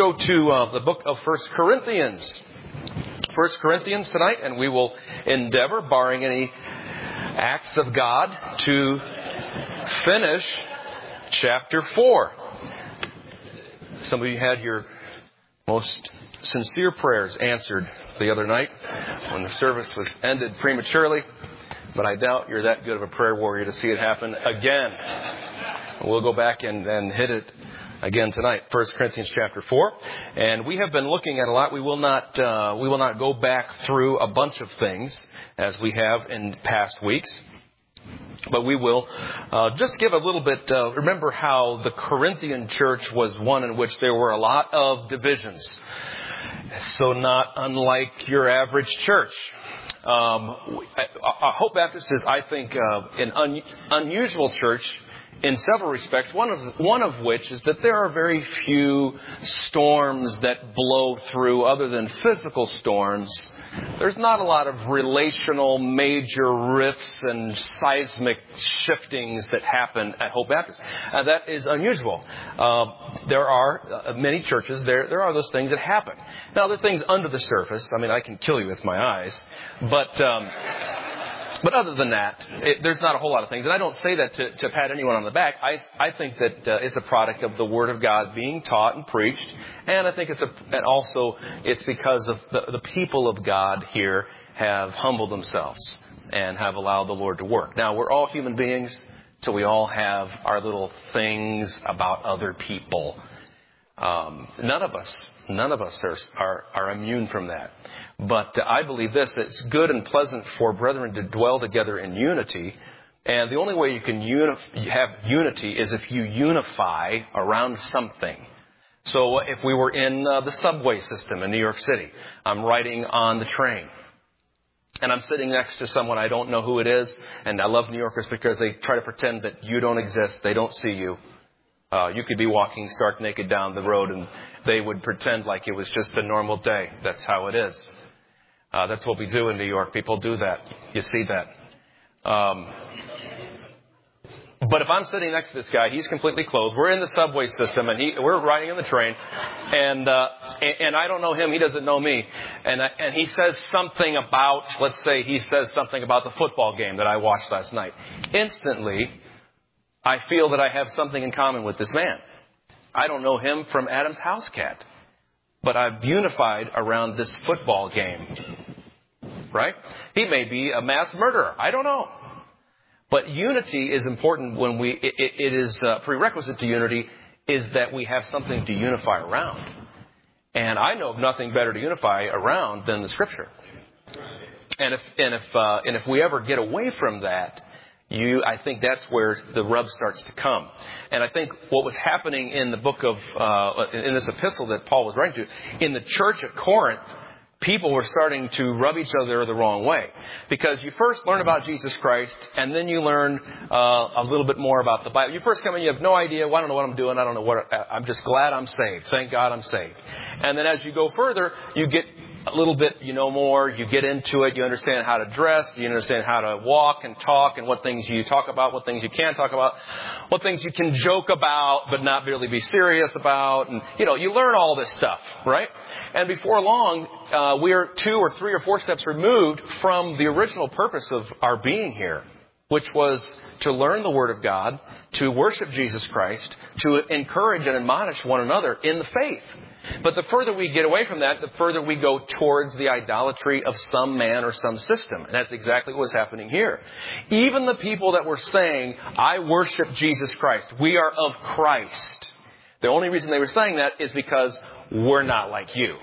go to the book of 1 Corinthians. 1 Corinthians tonight, and we will endeavor, barring any acts of God, to finish chapter 4. Some of you had your most sincere prayers answered the other night when the service was ended prematurely, but I doubt you're that good of a prayer warrior to see it happen again. We'll go back and hit it again tonight, 1 Corinthians chapter 4. And we have been looking at a lot. We will not go back through a bunch of things as we have in past weeks. But we will just give a little bit, remember how the Corinthian church was one in which there were a lot of divisions. So not unlike your average church. Hope Baptist is, I think, an unusual church in several respects, one of which is that there are very few storms that blow through other than physical storms. There's not a lot of relational major rifts and seismic shiftings that happen at Hope Baptist. That is unusual. There are many churches, there are those things that happen. Now, there are things under the surface. I mean, I can kill you with my eyes. But other than that, there's not a whole lot of things. And I don't say that to pat anyone on the back. I think that it's a product of the Word of God being taught and preached. And I think it's because of the people of God here have humbled themselves and have allowed the Lord to work. Now, we're all human beings, so we all have our little things about other people. None of us are immune from that. But I believe this, it's good and pleasant for brethren to dwell together in unity. And the only way you can have unity is if you unify around something. So if we were in the subway system in New York City, I'm riding on the train. And I'm sitting next to someone, I don't know who it is. And I love New Yorkers because they try to pretend that you don't exist. They don't see you. You could be walking stark naked down the road and they would pretend like it was just a normal day. That's how it is. That's what we do in New York. People do that. You see that. But if I'm sitting next to this guy, he's completely clothed. We're in the subway system, and we're riding in the train, and I don't know him. He doesn't know me, and he says something about, let's say, he says something about the football game that I watched last night. Instantly, I feel that I have something in common with this man. I don't know him from Adam's house cat. But I've unified around this football game. Right? He may be a mass murderer. I don't know. But unity is important when it is prerequisite to unity is that we have something to unify around. And I know of nothing better to unify around than the Scripture. And if we ever get away from that, I think that's where the rub starts to come. And I think what was happening in the book of, in this epistle that Paul was writing to, in the church at Corinth, people were starting to rub each other the wrong way. Because you first learn about Jesus Christ, and then you learn a little bit more about the Bible. You first come in, you have no idea, well, I don't know what I'm doing, I'm just glad I'm saved. Thank God I'm saved. And then as you go further, you get a little bit, you know more, you get into it, you understand how to dress, you understand how to walk and talk, and what things you talk about, what things you can't talk about, what things you can joke about but not really be serious about, and you learn all this stuff, right? And before long, we are 2 or 3 or 4 steps removed from the original purpose of our being here, which was to learn the Word of God, to worship Jesus Christ, to encourage and admonish one another in the faith. But the further we get away from that, the further we go towards the idolatry of some man or some system. And that's exactly what was happening here. Even the people that were saying, I worship Jesus Christ, we are of Christ. The only reason they were saying that is because we're not like you.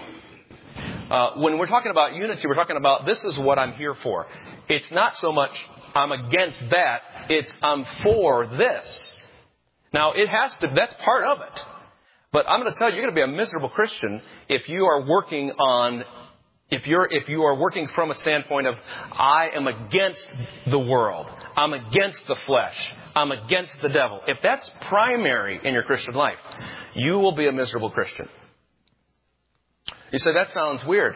When we're talking about unity, we're talking about this is what I'm here for. It's not so much I'm against that, it's I'm for this. Now, that's part of it. But I'm going to tell you, you're going to be a miserable Christian if you are working from a standpoint of, I am against the world. I'm against the flesh. I'm against the devil. If that's primary in your Christian life, you will be a miserable Christian. You say, that sounds weird.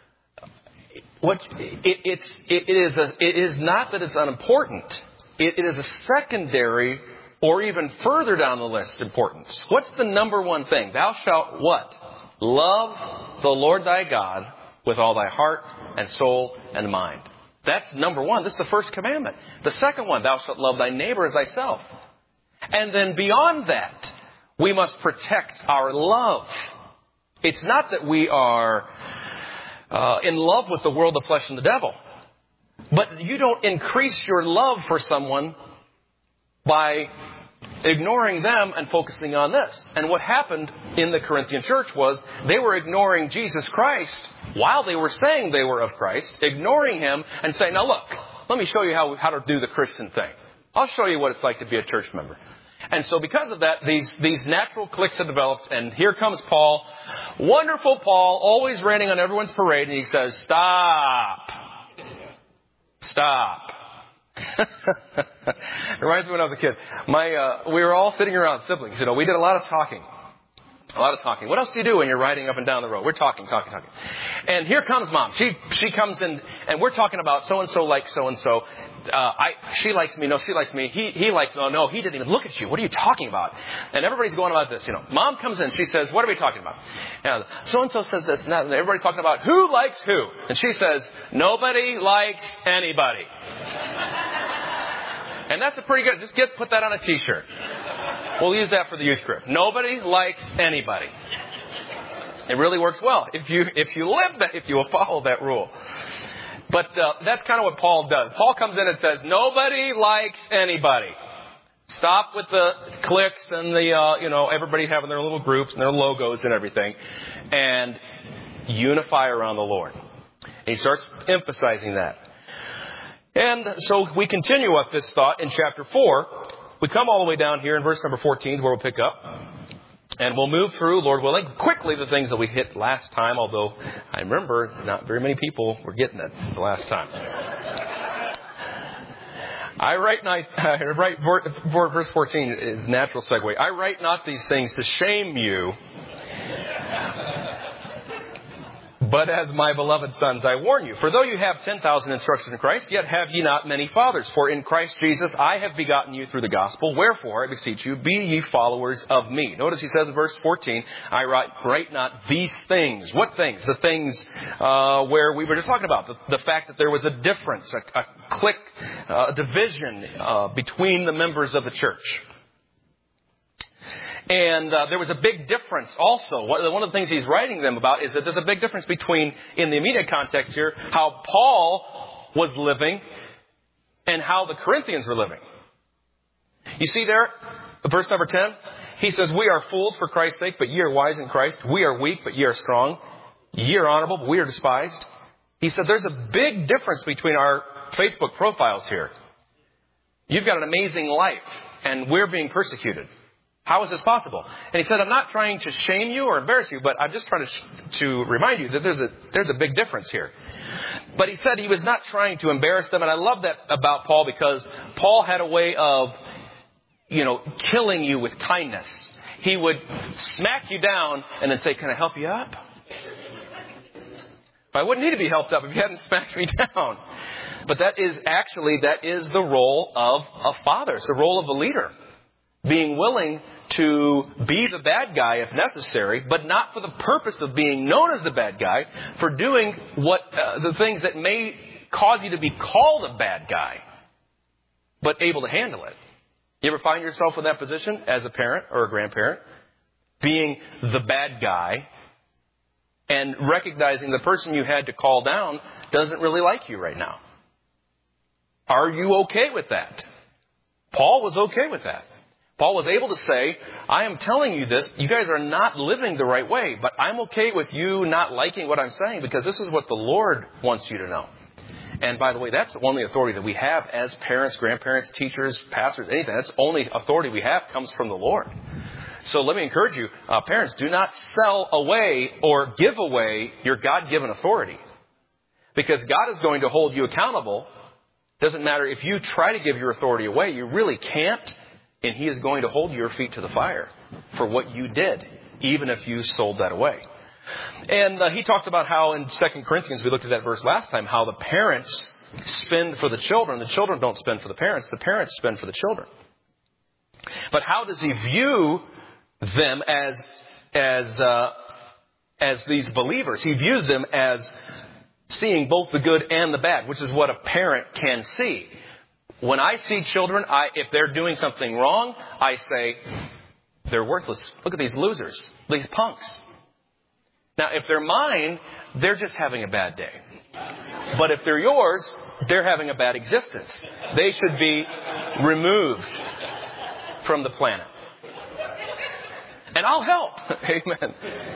It is not that it's unimportant. It is a secondary or even further down the list importance. What's the number one thing? Thou shalt what? Love the Lord thy God with all thy heart and soul and mind. That's number one. This is the first commandment. The second one, thou shalt love thy neighbor as thyself. And then beyond that, we must protect our love. It's not that we are in love with the world, the flesh, and the devil. But you don't increase your love for someone by ignoring them and focusing on this. And what happened in the Corinthian church was they were ignoring Jesus Christ while they were saying they were of Christ, ignoring him and saying, now look, let me show you how to do the Christian thing. I'll show you what it's like to be a church member. And so because of that, these natural cliques have developed, and here comes Paul. Wonderful Paul, always raining on everyone's parade, and he says, stop. Stop. Reminds me when I was a kid. We were all sitting around, siblings, we did a lot of talking. What else do you do when you're riding up and down the road? We're talking. And here comes Mom. She comes in, and we're talking about so-and-so likes so-and-so. She likes me. No, she likes me. He likes, no, he didn't even look at you. What are you talking about? And everybody's going about this, Mom comes in. She says, what are we talking about? So-and-so says this and that. And everybody's talking about who likes who. And she says, nobody likes anybody. And that's a pretty good, put that on a t-shirt. We'll use that for the youth group. Nobody likes anybody. It really works well if you live that, if you will follow that rule. But that's kind of what Paul does. Paul comes in and says, nobody likes anybody. Stop with the cliques and the, everybody having their little groups and their logos and everything. And unify around the Lord. And he starts emphasizing that. And so we continue with this thought in chapter 4. We come all the way down here in verse number 14 where we'll pick up. And we'll move through, Lord willing, quickly the things that we hit last time, although I remember not very many people were getting it the last time. Verse 14 is natural segue. I write not these things to shame you, but as my beloved sons, I warn you. For though you have 10,000 instructions in Christ, yet have ye not many fathers. For in Christ Jesus I have begotten you through the gospel. Wherefore, I beseech you, be ye followers of me. Notice he says in verse 14, I write not these things. What things? The things where we were just talking about. The fact that there was a difference, a clique, a division between the members of the church. And there was a big difference also. One of the things he's writing them about is that there's a big difference between, in the immediate context here, how Paul was living and how the Corinthians were living. You see there, verse number 10, he says, we are fools for Christ's sake, but ye are wise in Christ. We are weak, but ye are strong. Ye are honorable, but we are despised. He said, there's a big difference between our Facebook profiles here. You've got an amazing life, and we're being persecuted. How is this possible? And he said, I'm not trying to shame you or embarrass you, but I'm just trying to remind you that there's a big difference here. But he said he was not trying to embarrass them. And I love that about Paul, because Paul had a way of, killing you with kindness. He would smack you down and then say, can I help you up? I wouldn't need to be helped up if you hadn't smacked me down. But that is the role of a father. It's the role of a leader. Being willing to be the bad guy if necessary, but not for the purpose of being known as the bad guy, for doing the things that may cause you to be called a bad guy, but able to handle it. You ever find yourself in that position as a parent or a grandparent, being the bad guy and recognizing the person you had to call down doesn't really like you right now? Are you okay with that? Paul was okay with that. Paul was able to say, I am telling you this, you guys are not living the right way, but I'm okay with you not liking what I'm saying because this is what the Lord wants you to know. And by the way, that's the only authority that we have as parents, grandparents, teachers, pastors, anything. That's the only authority we have comes from the Lord. So let me encourage you, parents, do not sell away or give away your God-given authority. Because God is going to hold you accountable. Doesn't matter if you try to give your authority away, you really can't. And he is going to hold your feet to the fire for what you did, even if you sold that away. And he talks about how in 2 Corinthians, we looked at that verse last time, how the parents spend for the children. The children don't spend for the parents spend for the children. But how does he view them as as these believers. He views them as seeing both the good and the bad, which is what a parent can see. When I see children, if they're doing something wrong, I say, they're worthless. Look at these losers, these punks. Now, if they're mine, they're just having a bad day. But if they're yours, they're having a bad existence. They should be removed from the planet. And I'll help. Amen.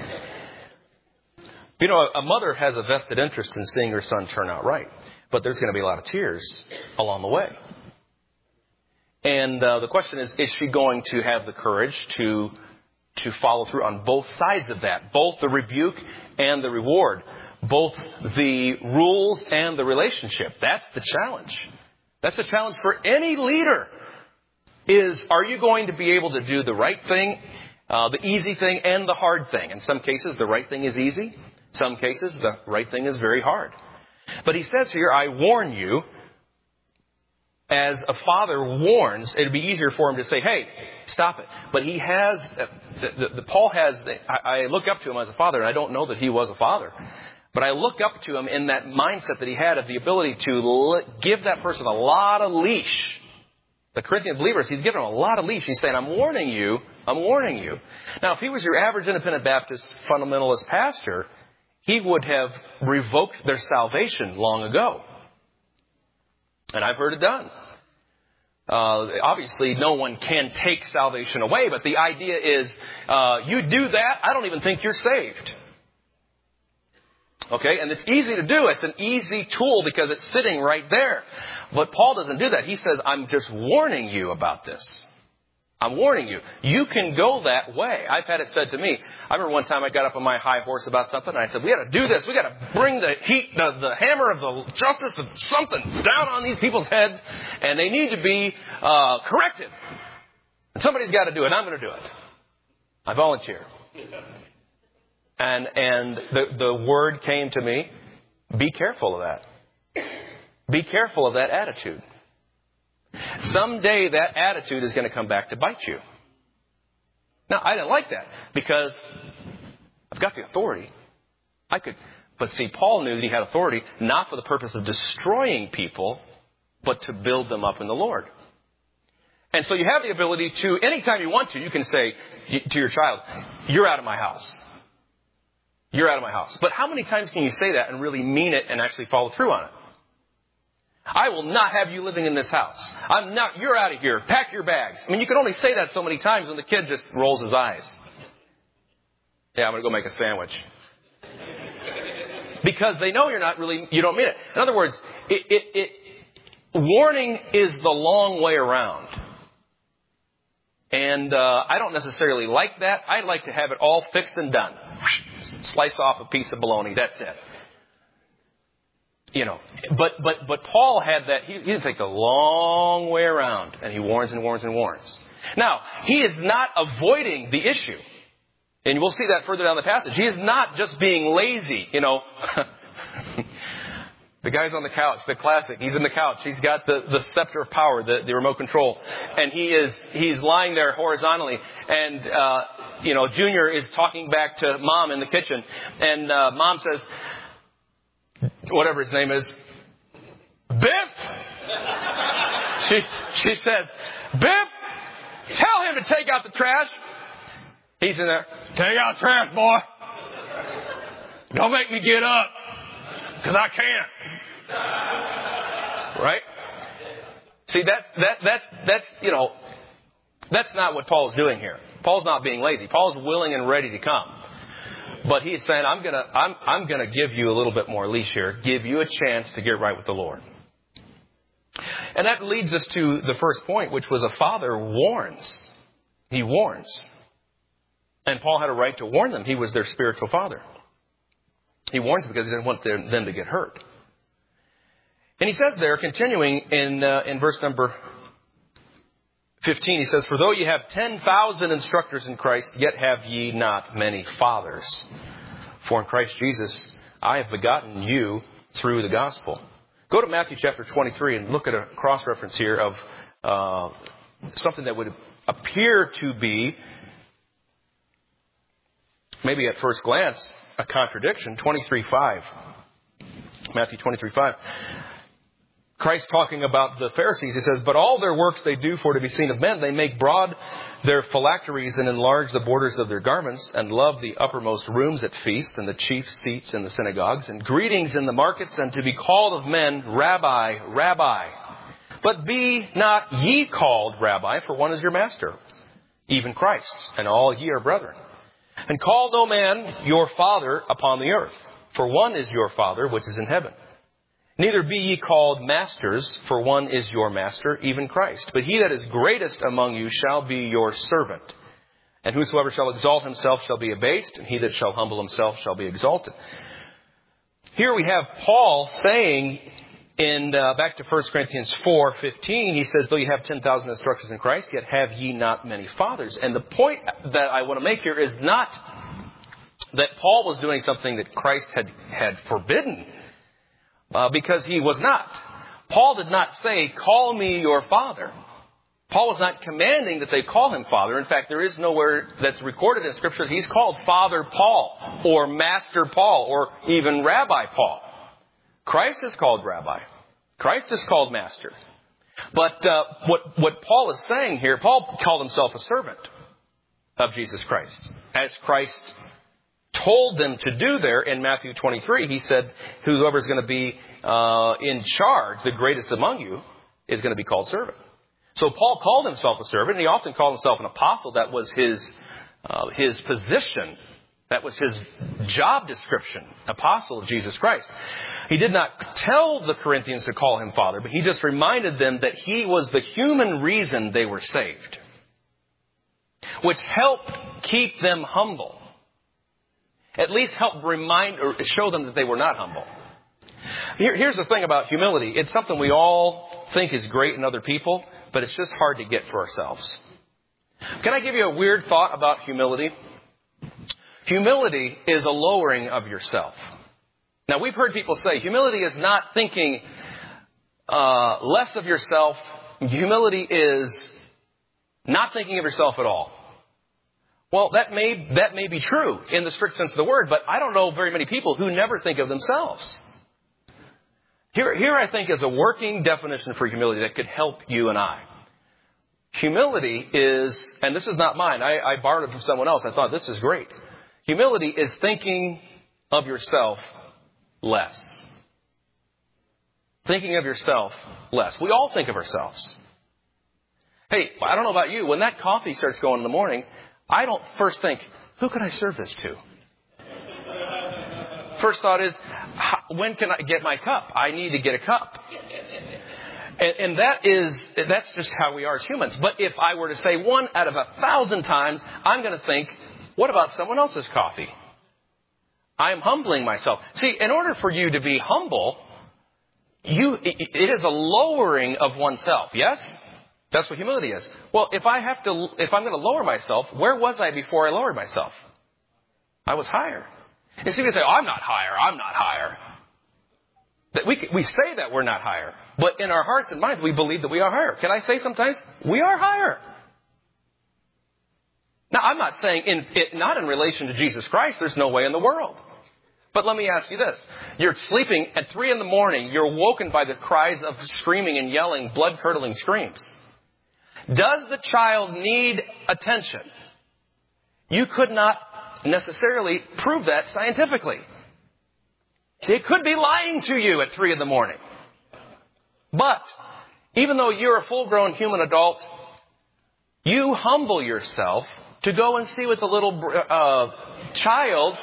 You know, a mother has a vested interest in seeing her son turn out right. But there's going to be a lot of tears along the way. And the question is she going to have the courage to follow through on both sides of that? Both the rebuke and the reward. Both the rules and the relationship. That's the challenge. That's the challenge for any leader. Are you going to be able to do the right thing, the easy thing, and the hard thing? In some cases, the right thing is easy. Some cases, the right thing is very hard. But he says here, I warn you, as a father warns, it would be easier for him to say, hey, stop it. But he has, Paul has, I look up to him as a father, and I don't know that he was a father. But I look up to him in that mindset that he had of the ability to give that person a lot of leash. The Corinthian believers, he's given them a lot of leash. He's saying, I'm warning you. Now, if he was your average independent Baptist fundamentalist pastor, he would have revoked their salvation long ago. And I've heard it done. Obviously, no one can take salvation away, but the idea is, you do that, I don't even think you're saved. Okay, and it's easy to do. It's an easy tool because it's sitting right there. But Paul doesn't do that. He says, I'm just warning you about this. I'm warning you. You can go that way. I've had it said to me. I remember one time I got up on my high horse about something, and I said, we got to do this. We got to bring the heat, the hammer of the justice of something down on these people's heads, and they need to be corrected. And somebody's got to do it. I'm going to do it. I volunteer. And the word came to me, be careful of that. Be careful of that attitude. Someday that attitude is going to come back to bite you. Now, I didn't like that because I've got the authority. But see, Paul knew that he had authority not for the purpose of destroying people, but to build them up in the Lord. And so you have the ability to, anytime you want to, you can say to your child, you're out of my house. You're out of my house. But how many times can you say that and really mean it and actually follow through on it? I will not have you living in this house. You're out of here. Pack your bags. I mean, you can only say that so many times and the kid just rolls his eyes. Yeah, I'm going to go make a sandwich. Because they know you don't mean it. In other words, warning is the long way around. And I don't necessarily like that. I like to have it all fixed and done. Slice off a piece of bologna. That's it. You know, but Paul had that. He didn't take the long way around, and he warns and warns and warns. Now, he is not avoiding the issue. And we'll see that further down the passage. He is not just being lazy, you know. The guy's on the couch, the classic. He's in the couch. He's got the scepter of power, the remote control. And he's lying there horizontally. And, Junior is talking back to Mom in the kitchen. And Mom says, whatever his name is, Biff! She says, Biff, tell him to take out the trash. He's in there, take out the trash, boy. Don't make me get up, because I can't. Right? See, that's not what Paul's doing here. Paul's not being lazy. Paul's willing and ready to come. But he's saying, I'm gonna give you a little bit more leash here, give you a chance to get right with the Lord. And that leads us to the first point, which was a father warns. He warns. And Paul had a right to warn them. He was their spiritual father. He warns because he didn't want them to get hurt. And he says there, continuing in verse number 15, he says, for though you have 10,000 instructors in Christ, yet have ye not many fathers. For in Christ Jesus, I have begotten you through the gospel. Go to Matthew chapter 23 and look at a cross-reference here of something that would appear to be, maybe at first glance, a contradiction. 23:5. Matthew 23:5. Christ talking about the Pharisees, he says, "But all their works they do for to be seen of men. They make broad their phylacteries and enlarge the borders of their garments and love the uppermost rooms at feasts and the chief seats in the synagogues and greetings in the markets and to be called of men, Rabbi, Rabbi. But be not ye called Rabbi, for one is your master, even Christ, and all ye are brethren. And call no man your father upon the earth, for one is your Father which is in heaven. Neither be ye called masters, for one is your master, even Christ. But he that is greatest among you shall be your servant. And whosoever shall exalt himself shall be abased, and he that shall humble himself shall be exalted." Here we have Paul saying, back to 1 Corinthians 4:15, he says, "Though you have 10,000 instructors in Christ, yet have ye not many fathers." And the point that I want to make here is not that Paul was doing something that Christ had forbidden, because he was not. Paul did not say, "Call me your father." Paul was not commanding that they call him father. In fact, there is nowhere that's recorded in Scripture that he's called Father Paul or Master Paul or even Rabbi Paul. Christ is called Rabbi. Christ is called Master. But what Paul is saying here, Paul called himself a servant of Jesus Christ. As Christ told them to do there in Matthew 23, he said, "Whoever is going to be in charge, the greatest among you, is going to be called servant." So Paul called himself a servant, and he often called himself an apostle. That was his position. That was his job description, apostle of Jesus Christ. He did not tell the Corinthians to call him father, but he just reminded them that he was the human reason they were saved, which helped keep them humble. At least help remind or show them that they were not humble. Here's the thing about humility. It's something we all think is great in other people, but it's just hard to get for ourselves. Can I give you a weird thought about humility? Humility is a lowering of yourself. Now, we've heard people say humility is not thinking less of yourself. Humility is not thinking of yourself at all. Well, that may be true in the strict sense of the word, but I don't know very many people who never think of themselves. Here I think is a working definition for humility that could help you and I. Humility is, and this is not mine, I borrowed it from someone else. I thought this is great. Humility is thinking of yourself less. Thinking of yourself less. We all think of ourselves. Hey, I don't know about you. When that coffee starts going in the morning, I don't first think, who can I serve this to? First thought is, when can I get my cup? I need to get a cup. And that's just how we are as humans. But if I were to say 1 out of 1,000 times, I'm going to think, what about someone else's coffee? I am humbling myself. See, in order for you to be humble, it is a lowering of oneself. Yes? That's what humility is. Well, if I'm going to lower myself, where was I before I lowered myself? I was higher. And see, we say, I'm not higher. We say that we're not higher. But in our hearts and minds, we believe that we are higher. Can I say sometimes, we are higher? Now, I'm not saying, not in relation to Jesus Christ, there's no way in the world. But let me ask you this. You're sleeping at 3 a.m, you're woken by the cries of screaming and yelling, blood-curdling screams. Does the child need attention? You could not necessarily prove that scientifically. It could be lying to you at 3 a.m. But even though you're a full-grown human adult, you humble yourself to go and see what the little child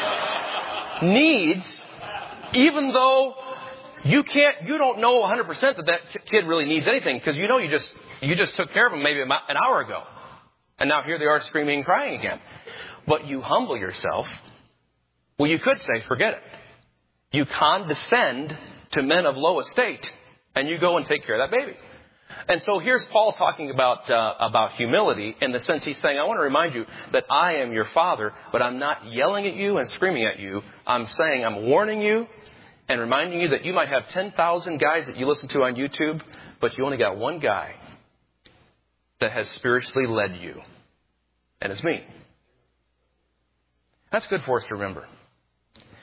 needs, even though you don't know 100% that kid really needs anything, because you know you just took care of them maybe an hour ago. And now here they are screaming and crying again. But you humble yourself. Well, you could say, forget it. You condescend to men of low estate, and you go and take care of that baby. And so here's Paul talking about humility in the sense he's saying, I want to remind you that I am your father, but I'm not yelling at you and screaming at you. I'm saying I'm warning you and reminding you that you might have 10,000 guys that you listen to on YouTube, but you only got one guy that has spiritually led you. And it's me. That's good for us to remember.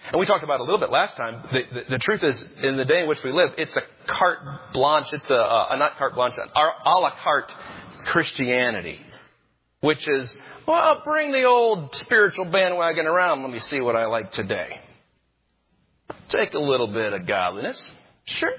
And we talked about it a little bit last time. The truth is, in the day in which we live, it's a carte blanche. It's not carte blanche, a la carte Christianity. Which is, well, bring the old spiritual bandwagon around. Let me see what I like today. Take a little bit of godliness. Sure.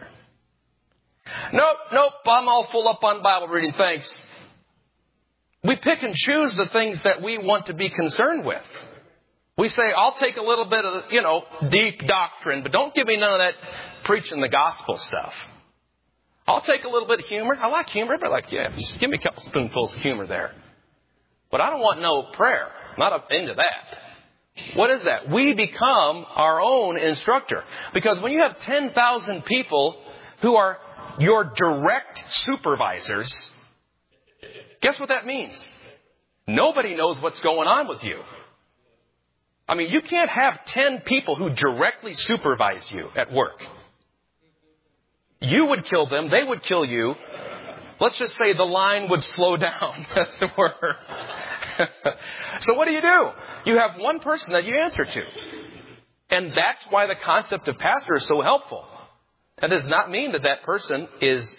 Nope, I'm all full up on Bible reading, thanks. We pick and choose the things that we want to be concerned with. We say, I'll take a little bit of, deep doctrine, but don't give me none of that preaching the gospel stuff. I'll take a little bit of humor. I like humor, but just give me a couple spoonfuls of humor there. But I don't want no prayer. I'm not up into that. What is that? We become our own instructor. Because when you have 10,000 people who are your direct supervisors, guess what that means? Nobody knows what's going on with you. I mean, you can't have 10 people who directly supervise you at work. You would kill them. They would kill you. Let's just say the line would slow down, as it were. So what do? You have one person that you answer to. And that's why the concept of pastor is so helpful. That does not mean that person is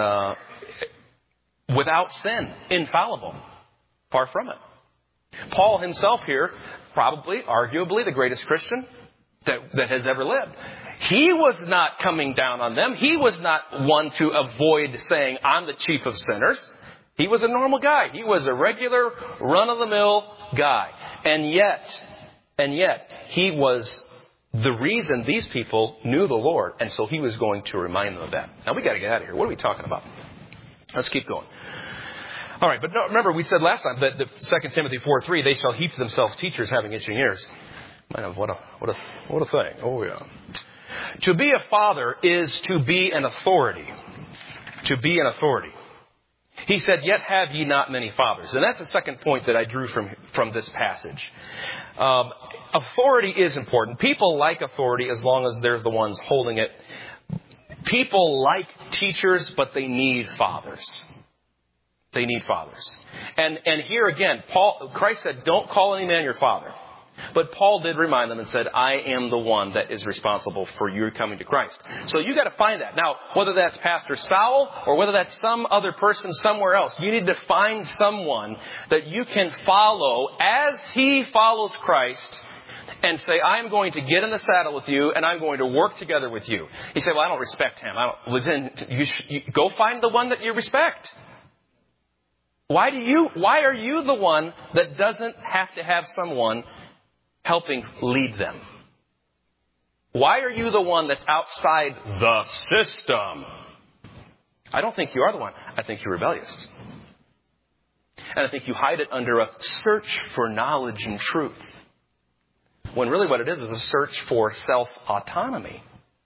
without sin, infallible. Far from it. Paul himself here, probably, arguably, the greatest Christian that has ever lived. He was not coming down on them. He was not one to avoid saying, I'm the chief of sinners. He was a normal guy. He was a regular, run-of-the-mill guy. And yet, he was the reason these people knew the Lord. And so he was going to remind them of that. Now, we got to get out of here. What are we talking about? Let's keep going. All right, but no, remember, we said last time that 2 Timothy 4:3, they shall heap to themselves teachers having itching ears. Man, what a thing. Oh, yeah. To be a father is to be an authority. To be an authority. He said, yet have ye not many fathers. And that's the second point that I drew from this passage. Authority is important. People like authority as long as they're the ones holding it. People like teachers, but they need fathers. They need fathers. And here again, Christ said, don't call any man your father. But Paul did remind them and said, I am the one that is responsible for your coming to Christ. So you got to find that. Now, whether that's Pastor Sowell or whether that's some other person somewhere else, you need to find someone that you can follow as he follows Christ and say, I'm going to get in the saddle with you and I'm going to work together with you. You say, well, I don't respect him. You go find the one that you respect. Why are you the one that doesn't have to have someone helping lead them? Why are you the one that's outside the system? I don't think you are the one. I think you're rebellious. And I think you hide it under a search for knowledge and truth. When really what it is a search for self-autonomy.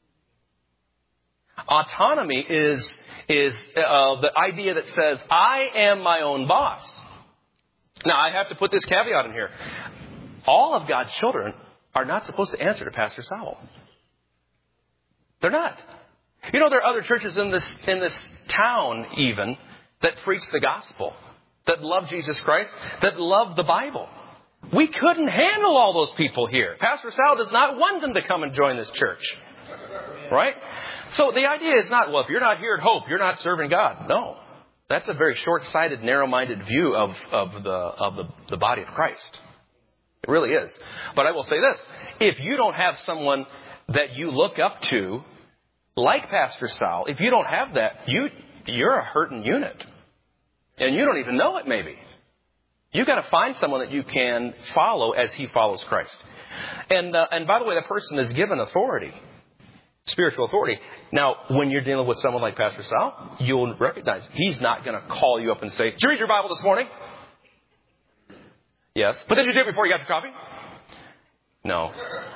Autonomy is the idea that says, I am my own boss. Now, I have to put this caveat in here. All of God's children are not supposed to answer to Pastor Sowell. They're not. There are other churches in this town even that preach the gospel, that love Jesus Christ, that love the Bible. We couldn't handle all those people here. Pastor Sowell does not want them to come and join this church. Right? So the idea is not, well, if you're not here at Hope, you're not serving God. No. That's a very short-sighted, narrow-minded view of the body of Christ. It really is. But I will say this. If you don't have someone that you look up to, like Pastor Sowell, if you don't have that, you're a hurting unit. And you don't even know it, maybe. You've got to find someone that you can follow as he follows Christ. And by the way, that person is given authority. Spiritual authority. Now, when you're dealing with someone like Pastor Sowell, you'll recognize he's not going to call you up and say, did you read your Bible this morning? Yes. But did you do it before you got your coffee? No.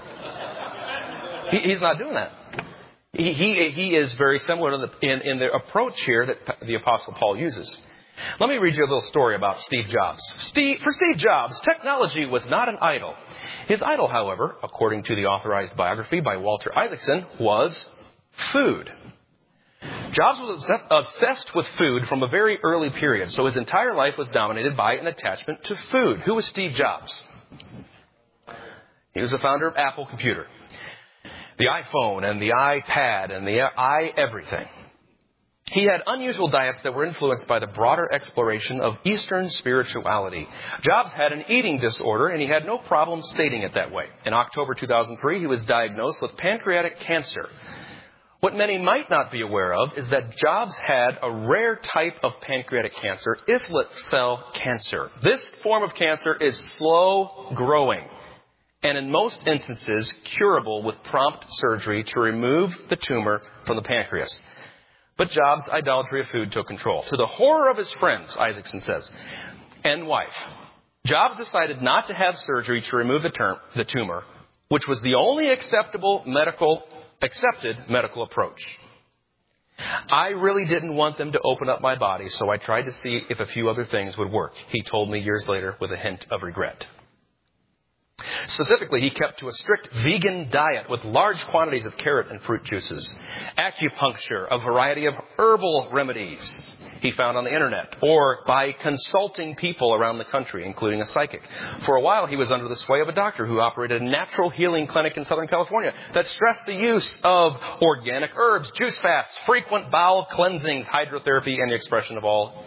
He's not doing that. He is very similar to in the approach here that the Apostle Paul uses. Let me read you a little story about Steve Jobs. For Steve Jobs, technology was not an idol. His idol, however, according to the authorized biography by Walter Isaacson, was food. Jobs was obsessed with food from a very early period, so his entire life was dominated by an attachment to food. Who was Steve Jobs? He was the founder of Apple Computer, the iPhone and the iPad and the everything. He had unusual diets that were influenced by the broader exploration of Eastern spirituality. Jobs had an eating disorder, and he had no problem stating it that way. In October 2003, he was diagnosed with pancreatic cancer. What many might not be aware of is that Jobs had a rare type of pancreatic cancer, islet cell cancer. This form of cancer is slow growing, and in most instances curable with prompt surgery to remove the tumor from the pancreas. But Jobs' idolatry of food took control. To the horror of his friends, Isaacson says, and wife, Jobs decided not to have surgery to remove the tumor, which was the only accepted medical approach. I really didn't want them to open up my body, so I tried to see if a few other things would work, he told me years later with a hint of regret. Specifically, he kept to a strict vegan diet with large quantities of carrot and fruit juices, acupuncture, a variety of herbal remedies he found on the internet, or by consulting people around the country, including a psychic. For a while, he was under the sway of a doctor who operated a natural healing clinic in Southern California that stressed the use of organic herbs, juice fasts, frequent bowel cleansings, hydrotherapy, and the expression of all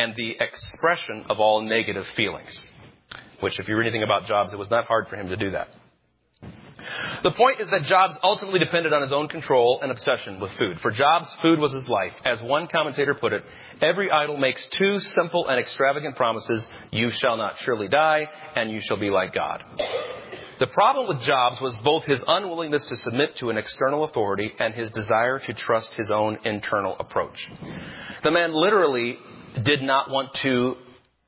negative feelings. Which, if you read anything about Jobs, it was not hard for him to do that. The point is that Jobs ultimately depended on his own control and obsession with food. For Jobs, food was his life. As one commentator put it, every idol makes two simple and extravagant promises: you shall not surely die, and you shall be like God. The problem with Jobs was both his unwillingness to submit to an external authority and his desire to trust his own internal approach. The man literally did not want to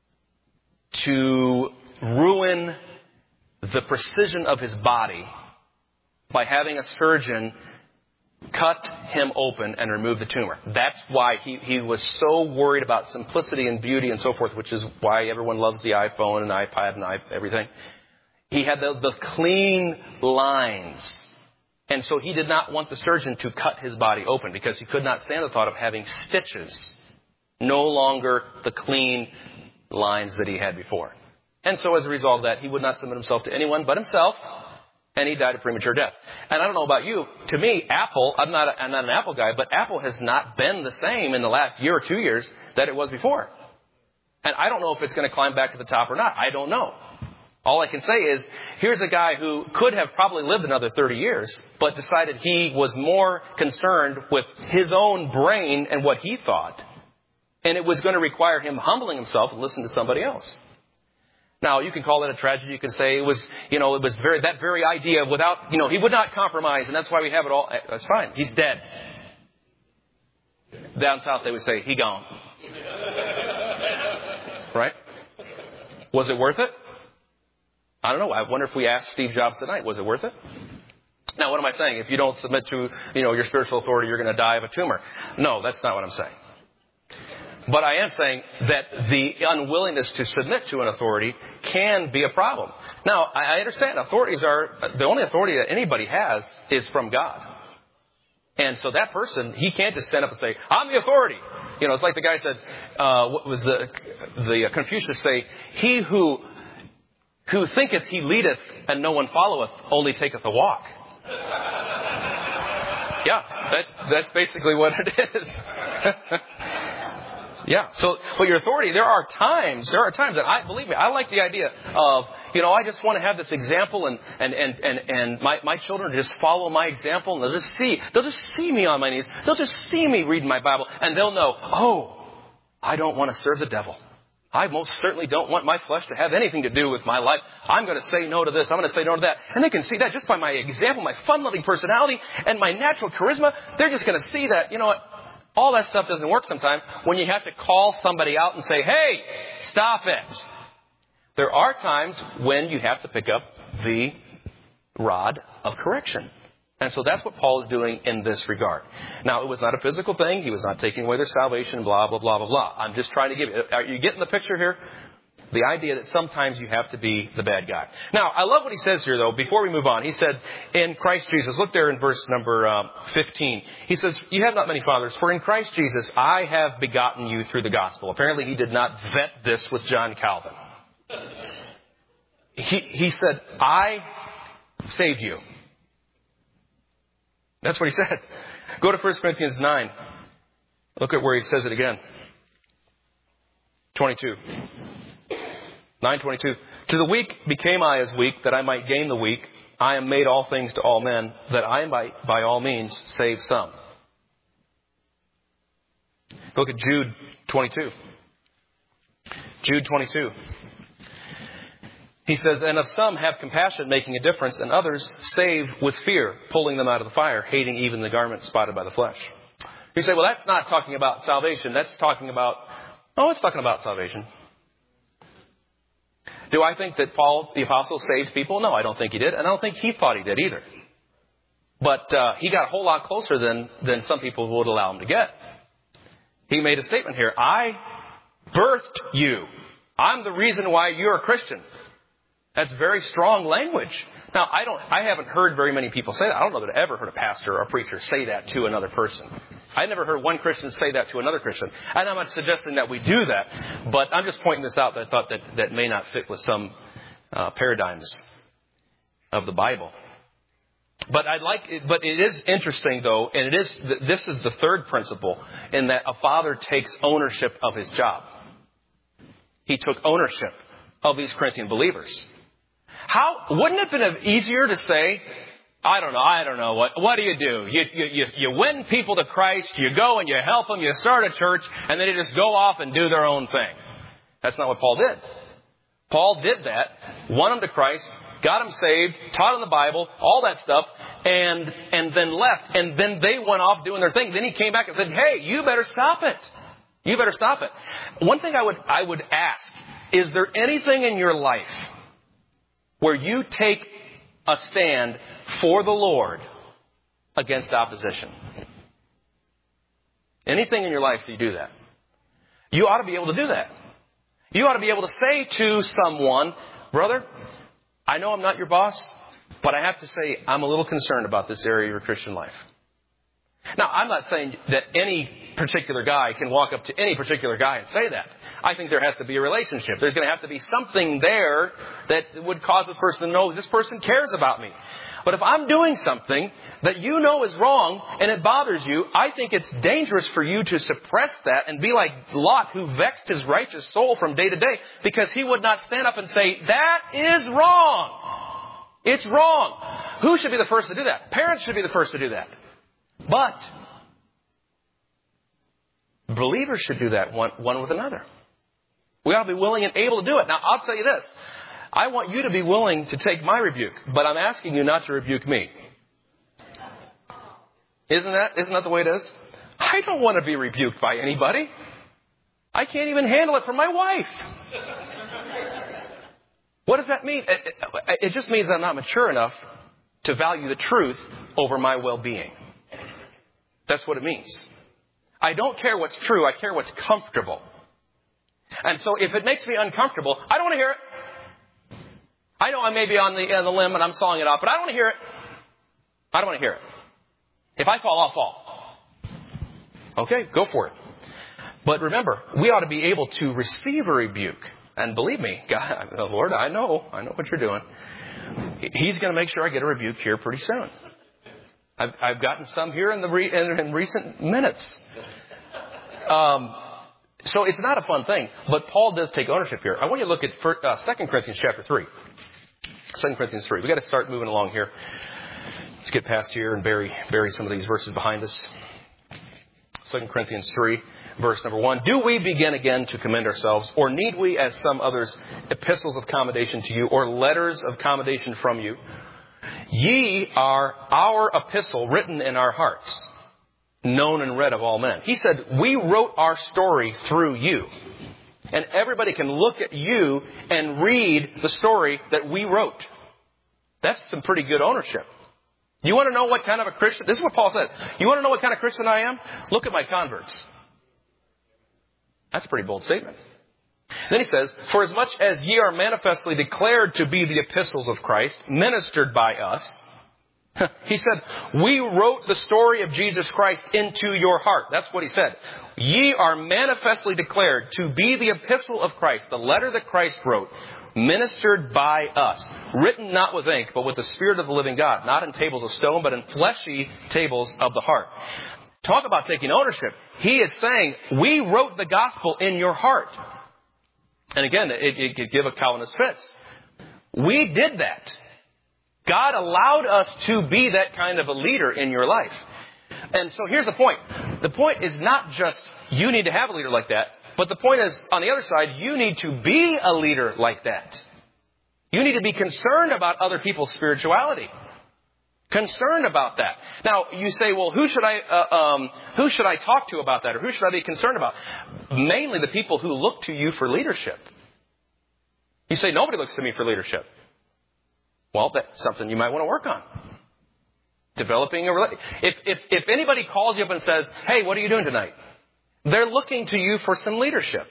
ruin the precision of his body by having a surgeon cut him open and remove the tumor. That's why he was so worried about simplicity and beauty and so forth, which is why everyone loves the iPhone and iPad and everything. He had the clean lines. And so he did not want the surgeon to cut his body open because he could not stand the thought of having stitches, no longer the clean lines that he had before. And so as a result of that, he would not submit himself to anyone but himself, and he died a premature death. And I don't know about you, to me, Apple, I'm not an Apple guy, but Apple has not been the same in the last year or 2 years that it was before. And I don't know if it's going to climb back to the top or not. I don't know. All I can say is, here's a guy who could have probably lived another 30 years, but decided he was more concerned with his own brain and what he thought. And it was going to require him humbling himself and listening to somebody else. Now, you can call it a tragedy. You can say it was that very idea without, he would not compromise, and that's why we have it all. That's fine. He's dead. Down south, they would say, he gone. Right? Was it worth it? I don't know. I wonder if we asked Steve Jobs tonight, was it worth it? Now, what am I saying? If you don't submit to, your spiritual authority, you're going to die of a tumor. No, that's not what I'm saying. But I am saying that the unwillingness to submit to an authority can be a problem. Now, I understand the only authority that anybody has is from God. And so that person, he can't just stand up and say, I'm the authority. It's like the guy said, what was the Confucius say, he who thinketh he leadeth and no one followeth only taketh a walk. Yeah, that's basically what it is. Yeah. So, but your authority, there are times that believe me, I like the idea of, I just want to have this example and my children just follow my example and they'll just see me on my knees. They'll just see me reading my Bible and they'll know, I don't want to serve the devil. I most certainly don't want my flesh to have anything to do with my life. I'm going to say no to this. I'm going to say no to that. And they can see that just by my example, my fun-loving personality and my natural charisma. They're just going to see that, all that stuff doesn't work sometimes when you have to call somebody out and say, hey, stop it. There are times when you have to pick up the rod of correction. And so that's what Paul is doing in this regard. Now, it was not a physical thing. He was not taking away their salvation, blah, blah, blah, blah, blah. I'm just trying to give you, are you getting the picture here? The idea that sometimes you have to be the bad guy. Now, I love what he says here, though, before we move on. He said, in Christ Jesus, look there in verse number 15. He says, you have not many fathers, for in Christ Jesus I have begotten you through the gospel. Apparently he did not vet this with John Calvin. He said, saved you. That's what he said. Go to 1 Corinthians 9. Look at where he says it again. 22. 9:22. To the weak became I as weak, that I might gain the weak. I am made all things to all men, that I might by all means save some. Look at Jude 22. Jude 22. He says, and of some have compassion, making a difference, and others save with fear, pulling them out of the fire, hating even the garment spotted by the flesh. You say, well, that's not talking about salvation. That's talking about, it's talking about salvation. Do I think that Paul, the apostle, saved people? No, I don't think he did. And I don't think he thought he did either. But he got a whole lot closer than some people would allow him to get. He made a statement here. I birthed you. I'm the reason why you're a Christian. That's very strong language. Now, I haven't heard very many people say that. I don't know that I ever heard a pastor or a preacher say that to another person. I never heard one Christian say that to another Christian. And I'm not suggesting that we do that, but I'm just pointing this out that I thought that may not fit with some paradigms of the Bible. But it is interesting though, and this is the third principle, in that a father takes ownership of his job. He took ownership of these Corinthian believers. Wouldn't it have been easier to say, I don't know, what do? You win people to Christ, you go and you help them, you start a church, and then you just go off and do their own thing. That's not what Paul did. Paul did that, won them to Christ, got them saved, taught them the Bible, all that stuff, and then left. And then they went off doing their thing. Then he came back and said, hey, you better stop it. You better stop it. One thing I would ask, is there anything in your life where you take a stand for the Lord against opposition? Anything in your life that you do that? You ought to be able to do that. You ought to be able to say to someone, brother, I know I'm not your boss, but I have to say I'm a little concerned about this area of your Christian life. Now, I'm not saying that any particular guy can walk up to any particular guy and say that. I think there has to be a relationship. There's going to have to be something there that would cause this person to know this person cares about me. But if I'm doing something that you know is wrong and it bothers you, I think it's dangerous for you to suppress that and be like Lot, who vexed his righteous soul from day to day because he would not stand up and say, that is wrong. It's wrong. Who should be the first to do that? Parents should be the first to do that. But believers should do that one with another. We ought to be willing and able to do it. Now, I'll tell you this. I want you to be willing to take my rebuke, but I'm asking you not to rebuke me. Isn't that the way it is? I don't want to be rebuked by anybody. I can't even handle it from my wife. What does that mean? It just means I'm not mature enough to value the truth over my well-being. That's what it means. I don't care what's true. I care what's comfortable. And so if it makes me uncomfortable, I don't want to hear it. I know I may be on the limb and I'm sawing it off, but I don't want to hear it. I don't want to hear it. If I fall, I'll fall. Okay, go for it. But remember, we ought to be able to receive a rebuke. And believe me, God, the Lord, I know what you're doing. He's going to make sure I get a rebuke here pretty soon. I've gotten some here in recent minutes. So it's not a fun thing, but Paul does take ownership here. I want you to look at 2 Corinthians chapter 3. 2 Corinthians 3. We've got to start moving along here. Let's get past here and bury some of these verses behind us. 2 Corinthians 3, verse number 1. Do we begin again to commend ourselves, or need we, as some others, epistles of commendation to you, or letters of commendation from you? Ye are our epistle written in our hearts, known and read of all men. He said, we wrote our story through you. And everybody can look at you and read the story that we wrote. That's some pretty good ownership. You want to know what kind of a Christian? This is what Paul said. You want to know what kind of Christian I am? Look at my converts. That's a pretty bold statement. Then he says, for as much as ye are manifestly declared to be the epistles of Christ, ministered by us. He said, we wrote the story of Jesus Christ into your heart. That's what he said. Ye are manifestly declared to be the epistle of Christ, the letter that Christ wrote, ministered by us, written not with ink, but with the Spirit of the living God, not in tables of stone, but in fleshy tables of the heart. Talk about taking ownership. He is saying, we wrote the gospel in your heart. And again, it could give a Calvinist fits. We did that. God allowed us to be that kind of a leader in your life. And so here's the point. The point is not just you need to have a leader like that, but the point is, on the other side, you need to be a leader like that. You need to be concerned about other people's spirituality. Concerned about that. Now, you say, well, who should I talk to about that? Or who should I be concerned about? Mainly the people who look to you for leadership. You say, nobody looks to me for leadership. Well, that's something you might want to work on. Developing a relationship. If anybody calls you up and says, hey, what are you doing tonight? They're looking to you for some leadership.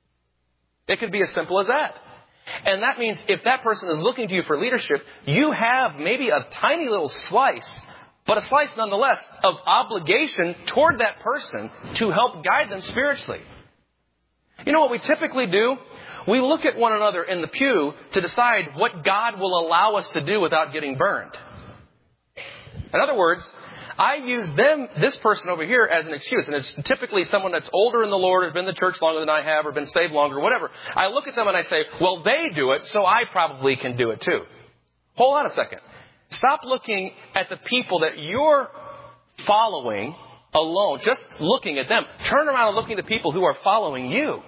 It could be as simple as that. And that means if that person is looking to you for leadership, you have maybe a tiny little slice, but a slice nonetheless, of obligation toward that person to help guide them spiritually. You know what we typically do? We look at one another in the pew to decide what God will allow us to do without getting burned. In other words, I use this person over here as an excuse. And it's typically someone that's older in the Lord, has been in the church longer than I have, or been saved longer, whatever. I look at them and I say, well, they do it, so I probably can do it too. Hold on a second. Stop looking at the people that you're following alone, just looking at them. Turn around and look at the people who are following you.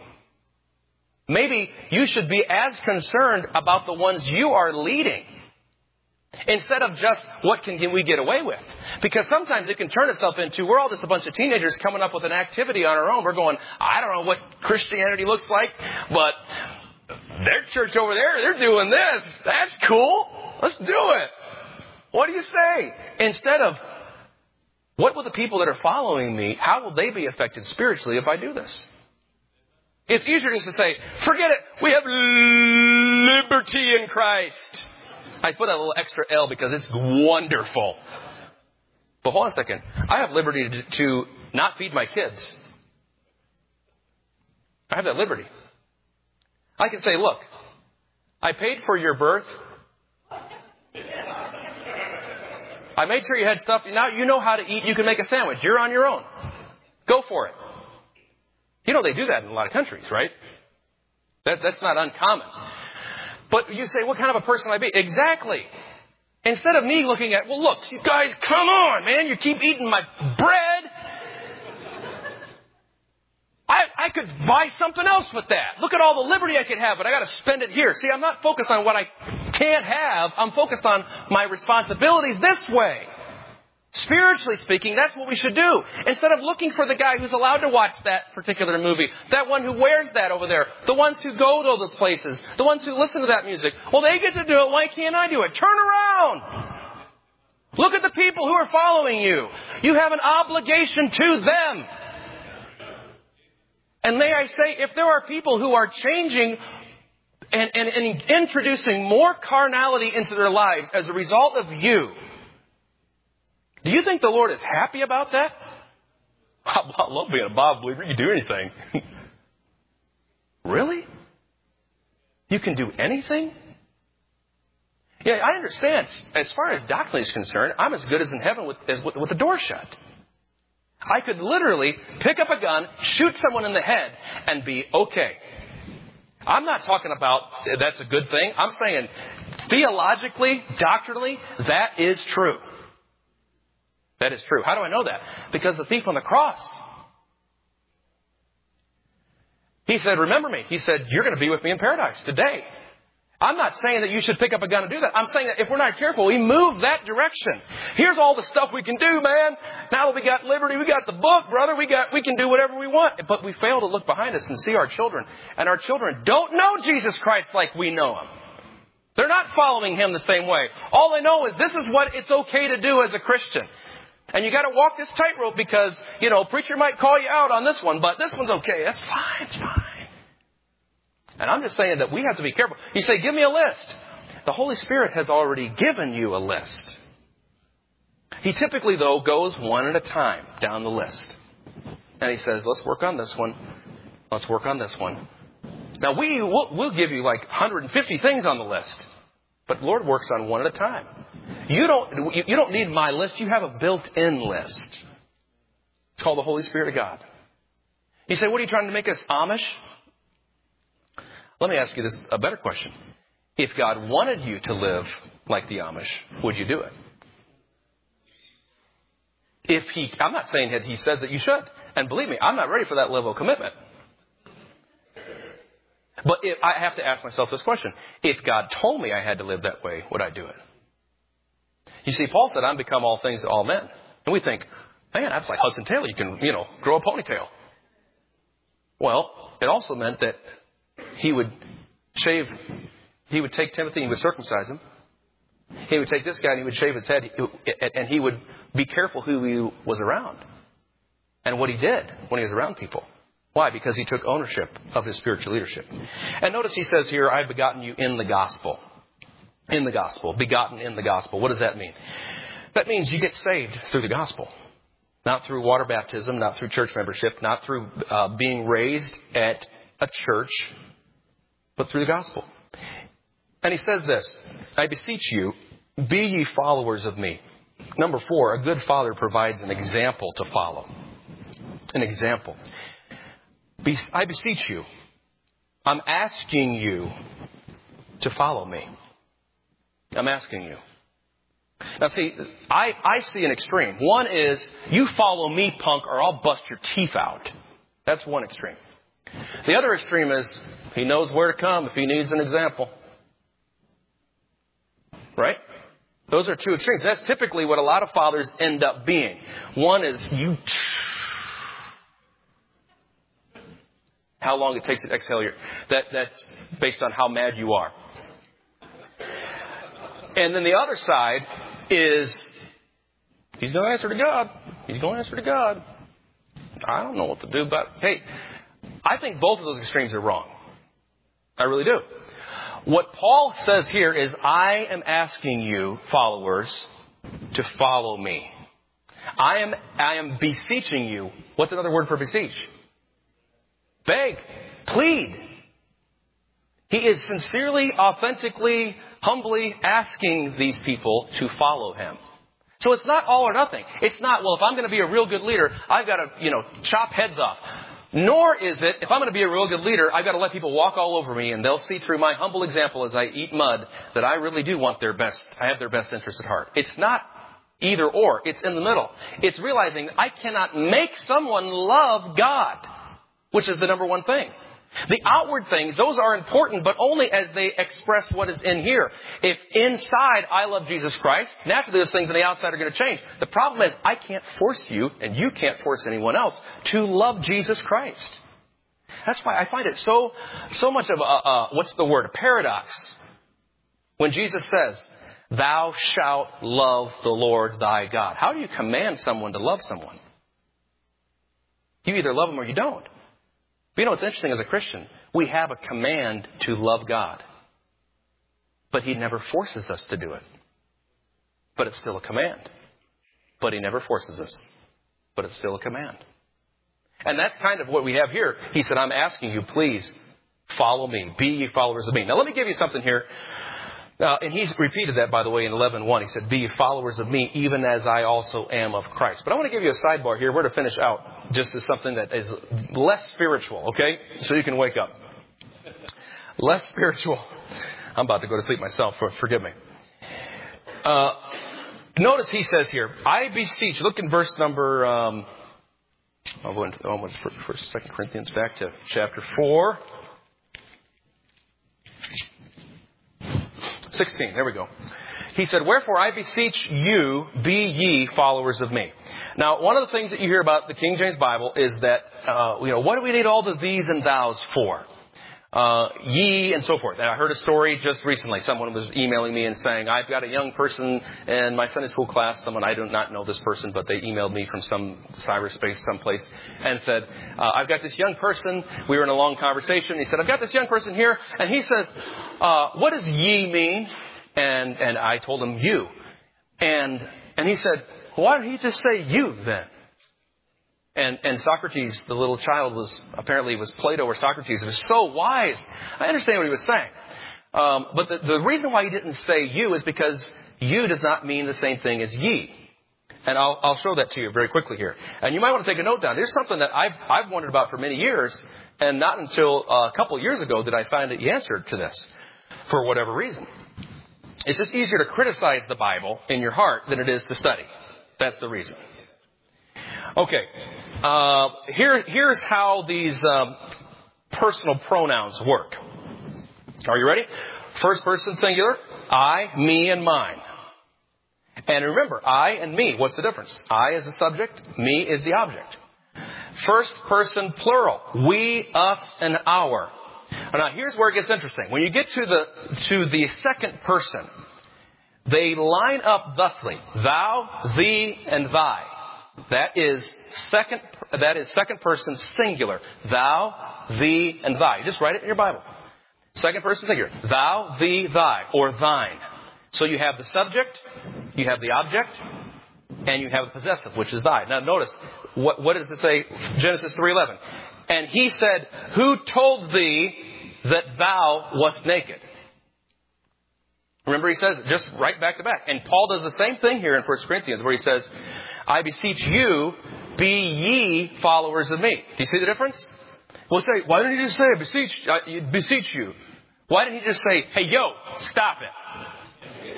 Maybe you should be as concerned about the ones you are leading instead of just what can we get away with. Because sometimes it can turn itself into, we're all just a bunch of teenagers coming up with an activity on our own. We're going, I don't know what Christianity looks like, but their church over there, they're doing this. That's cool. Let's do it. What do you say? Instead of, what will the people that are following me, how will they be affected spiritually if I do this? It's easier just to say, forget it. We have liberty in Christ. I put a little extra L because it's wonderful. But hold on a second. I have liberty to not feed my kids. I have that liberty. I can say, look, I paid for your birth. I made sure you had stuff. Now you know how to eat. You can make a sandwich. You're on your own. Go for it. You know they do that in a lot of countries, right? That's not uncommon. But you say, what kind of a person will I be? Exactly. Instead of me looking at, well, look, you guys, come on, man. You keep eating my bread. I could buy something else with that. Look at all the liberty I could have, but I got to spend it here. See, I'm not focused on what I can't have. I'm focused on my responsibilities this way. Spiritually speaking, that's what we should do. Instead of looking for the guy who's allowed to watch that particular movie, that one who wears that over there, the ones who go to those places, the ones who listen to that music. Well, they get to do it. Why can't I do it? Turn around. Look at the people who are following you. You have an obligation to them. And may I say, if there are people who are changing and introducing more carnality into their lives as a result of you, do you think the Lord is happy about that? I love being a Bible believer. You can do anything. Really? You can do anything? Yeah, I understand. As far as doctrine is concerned, I'm as good as in heaven with the door shut. I could literally pick up a gun, shoot someone in the head, and be okay. I'm not talking about that's a good thing. I'm saying theologically, doctrinally, that is true. That is true. How do I know that? Because the thief on the cross, he said, remember me. He said, you're going to be with me in paradise today. I'm not saying that you should pick up a gun and do that. I'm saying that if we're not careful, we move that direction. Here's all the stuff we can do, man. Now that we got liberty, we got the book, brother. We can do whatever we want. But we fail to look behind us and see our children. And our children don't know Jesus Christ like we know Him. They're not following Him the same way. All they know is this is what it's okay to do as a Christian. And you got to walk this tightrope because, preacher might call you out on this one, but this one's okay. That's fine. It's fine. And I'm just saying that we have to be careful. You say, give me a list. The Holy Spirit has already given you a list. He typically, though, goes one at a time down the list. And he says, let's work on this one. Let's work on this one. Now, we'll give you like 150 things on the list. But the Lord works on one at a time. You don't need my list. You have a built-in list. It's called the Holy Spirit of God. You say, what are you trying to make us, Amish? Let me ask you this, a better question. If God wanted you to live like the Amish, would you do it? I'm not saying that He says that you should. And believe me, I'm not ready for that level of commitment. But I have to ask myself this question. If God told me I had to live that way, would I do it? You see, Paul said, I'm become all things to all men. And we think, man, that's like Hudson Taylor. You can, grow a ponytail. Well, it also meant that he would take Timothy and he would circumcise him. He would take this guy and he would shave his head and he would be careful who he was around and what he did when he was around people. Why? Because he took ownership of his spiritual leadership. And notice he says here, I've begotten you in the gospel. In the gospel. Begotten in the gospel. What does that mean? That means you get saved through the gospel. Not through water baptism, not through church membership, not through being raised at a church, but through the gospel. And he says this, I beseech you, be ye followers of me. Number 4, a good father provides an example to follow. An example. I beseech you. I'm asking you to follow me. I'm asking you. Now see, I see an extreme. One is, you follow me, punk, or I'll bust your teeth out. That's one extreme. The other extreme is, he knows where to come if he needs an example. Right? Those are two extremes. That's typically what a lot of fathers end up being. One is, how long it takes to exhale that's based on how mad you are. And then the other side is, he's going to answer to God. He's going to answer to God. I don't know what to do, but hey, I think both of those extremes are wrong. I really do. What Paul says here is, I am asking you, followers, to follow me. I am beseeching you. What's another word for beseech? Beg. Plead. He is sincerely, authentically, humbly asking these people to follow him. So it's not all or nothing. It's not, well, if I'm going to be a real good leader, I've got to, chop heads off. Nor is it, if I'm going to be a real good leader, I've got to let people walk all over me and they'll see through my humble example as I eat mud that I really do want their best. I have their best interest at heart. It's not either or. It's in the middle. It's realizing I cannot make someone love God, which is the number one thing. The outward things, those are important, but only as they express what is in here. If inside I love Jesus Christ, naturally those things on the outside are going to change. The problem is I can't force you, and you can't force anyone else, to love Jesus Christ. That's why I find it so much of a paradox. When Jesus says, thou shalt love the Lord thy God. How do you command someone to love someone? You either love them or you don't. But what's interesting as a Christian? We have a command to love God. But He never forces us to do it. But it's still a command. But He never forces us. But it's still a command. And that's kind of what we have here. He said, I'm asking you, please follow me. Be ye followers of me. Now let me give you something here. And he's repeated that, by the way, in 11:1. He said, be ye followers of me, even as I also am of Christ. But I want to give you a sidebar here. We're to finish out just as something that is less spiritual, okay? So you can wake up. Less spiritual. I'm about to go to sleep myself. Forgive me. Notice he says here, I beseech. Look in verse number, I'll go into almost for 2 Corinthians, back to chapter 4. 16, there we go. He said, wherefore I beseech you, be ye followers of me. Now, one of the things that you hear about the King James Bible is that, what do we need all the these and thous for? Ye and so forth. And I heard a story just recently. Someone was emailing me and saying, I've got a young person in my Sunday school class. I do not know this person, but they emailed me from some cyberspace someplace and said, I've got this young person. We were in a long conversation. He said, I've got this young person here. And he says, what does ye mean? And I told him you. And he said, why did he just say you then? And Socrates, the little child, was Plato or Socrates, was so wise. I understand what he was saying. But the reason why he didn't say you is because you does not mean the same thing as ye. And I'll show that to you very quickly here. And you might want to take a note down. Here's something that I've wondered about for many years, and not until a couple of years ago did I find the answer to this, for whatever reason. It's just easier to criticize the Bible in your heart than it is to study. That's the reason. Okay. Here's how these personal pronouns work. Are you ready? First person singular, I, me, and mine. And remember, I and me, what's the difference? I is the subject, me is the object. First person plural, we, us, and our. Now here's where it gets interesting. When you get to the second person, they line up thusly: thou, thee, and thy. That is second person singular. Thou, thee, and thy. Just write it in your Bible. Second person singular. Thou, thee, thy, or thine. So you have the subject, you have the object, and you have the possessive, which is thy. Now notice, what does it say? Genesis 3:11. And he said, who told thee that thou wast naked? Remember, he says just right back to back. And Paul does the same thing here in 1 Corinthians, where he says, I beseech you, be ye followers of me. Do you see the difference? We'll say, why didn't he just say, beseech you? Why didn't he just say, hey, yo, stop it?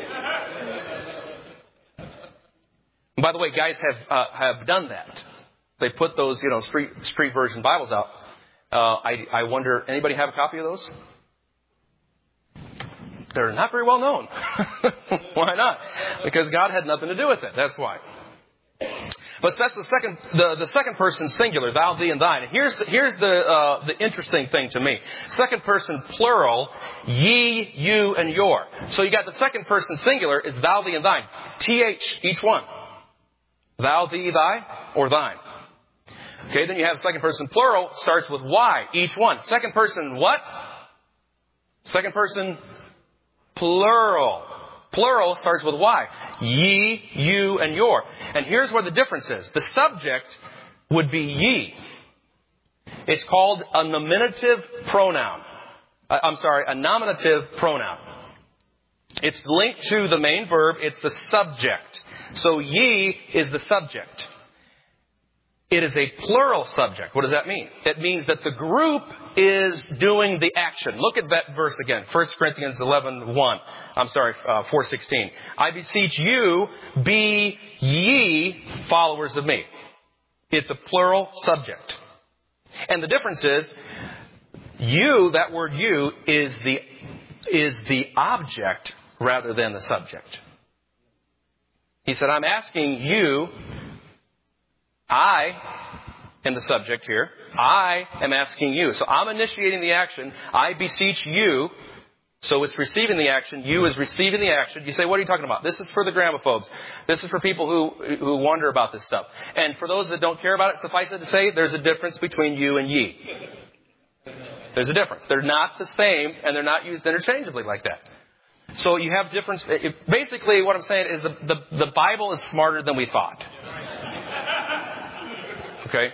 And by the way, guys have done that. They put those, street version Bibles out. I wonder, anybody have a copy of those? They're not very well known. Why not? Because God had nothing to do with it. That's why. But that's the second person singular, thou, thee, and thine. And here's the interesting thing to me. Second person plural, ye, you, and your. So you got the second person singular is thou, thee, and thine. TH, each one. Thou, thee, thy, or thine. Okay, then you have second person plural, starts with Y, each one. Second person what? Second person plural. Plural starts with Y. Ye, you, and your. And here's where the difference is. The subject would be ye. It's called a nominative pronoun. A nominative pronoun. It's linked to the main verb. It's the subject. So ye is the subject. It is a plural subject. What does that mean? It means that the group is doing the action. Look at that verse again. 1 Corinthians 4:16. I beseech you, be ye followers of me. It's a plural subject. And the difference is, you, that word you, is the object rather than the subject. He said, I'm asking you, I am the subject here. I am asking you. So I'm initiating the action. I beseech you. So it's receiving the action. You is receiving the action. You say, what are you talking about? This is for the gramophobes. This is for people who wonder about this stuff. And for those that don't care about it, suffice it to say, there's a difference between you and ye. There's a difference. They're not the same, and they're not used interchangeably like that. So you have difference. Basically, what I'm saying is the Bible is smarter than we thought. Okay?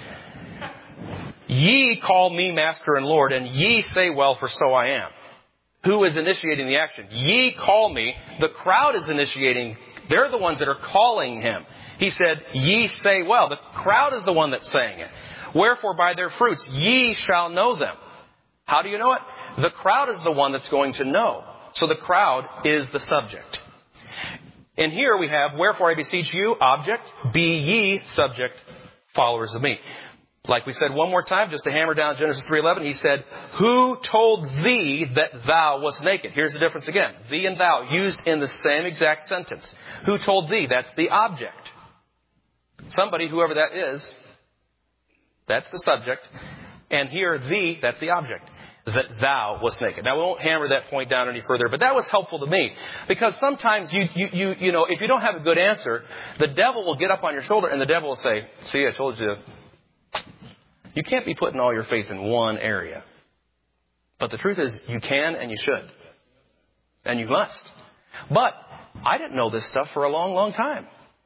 Ye call me Master and Lord, and ye say, well, for so I am. Who is initiating the action? Ye call me. The crowd is initiating. They're the ones that are calling him. He said, ye say well. The crowd is the one that's saying it. Wherefore, by their fruits, ye shall know them. How do you know it? The crowd is the one that's going to know. So the crowd is the subject. And here we have, wherefore I beseech you, object, be ye, subject, followers of me. Like we said one more time, just to hammer down Genesis 3:11, he said, who told thee that thou wast naked? Here's the difference again. Thee and thou, used in the same exact sentence. Who told thee? That's the object. Somebody, whoever that is, that's the subject. And here, thee, that's the object. That thou wast naked. Now, we won't hammer that point down any further, but that was helpful to me. Because sometimes, you know, if you don't have a good answer, the devil will get up on your shoulder and the devil will say, see, I told you. You can't be putting all your faith in one area. But the truth is, you can and you should. And you must. But I didn't know this stuff for a long, long time.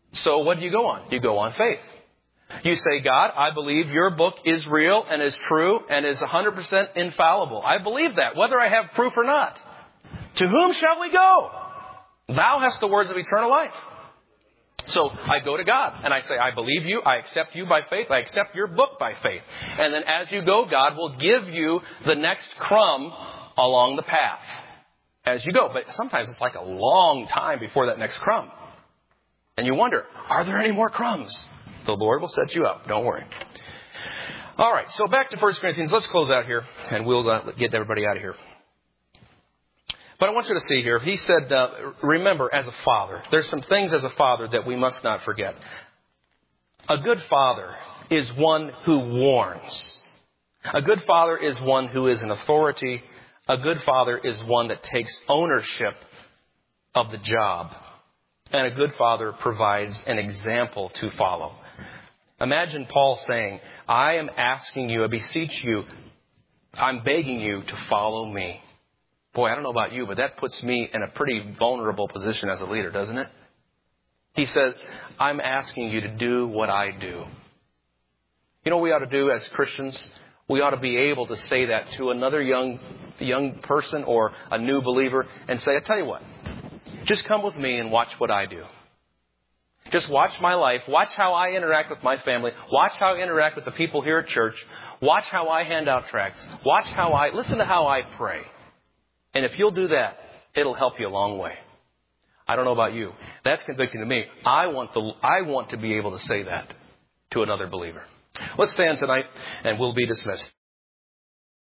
So what do you go on? You go on faith. You say, God, I believe your book is real and is true and is 100% infallible. I believe that, whether I have proof or not. To whom shall we go? Thou hast the words of eternal life. So I go to God and I say, I believe you. I accept you by faith. I accept your book by faith. And then as you go, God will give you the next crumb along the path as you go. But sometimes it's like a long time before that next crumb. And you wonder, are there any more crumbs? The Lord will set you up. Don't worry. All right. So back to 1 Corinthians. Let's close out here and we'll get everybody out of here. But I want you to see here, he said, remember, as a father, there's some things as a father that we must not forget. A good father is one who warns. A good father is one who is an authority. A good father is one that takes ownership of the job. And a good father provides an example to follow. Imagine Paul saying, I am asking you, I beseech you, I'm begging you to follow me. Boy, I don't know about you, but that puts me in a pretty vulnerable position as a leader, doesn't it? He says, I'm asking you to do what I do. You know what we ought to do as Christians? We ought to be able to say that to another young person or a new believer and say, I tell you what, just come with me and watch what I do. Just watch my life. Watch how I interact with my family. Watch how I interact with the people here at church. Watch how I hand out tracts. Listen to how I pray. And if you'll do that, it'll help you a long way. I don't know about you. That's convicting to me. I want to be able to say that to another believer. Let's stand tonight and we'll be dismissed.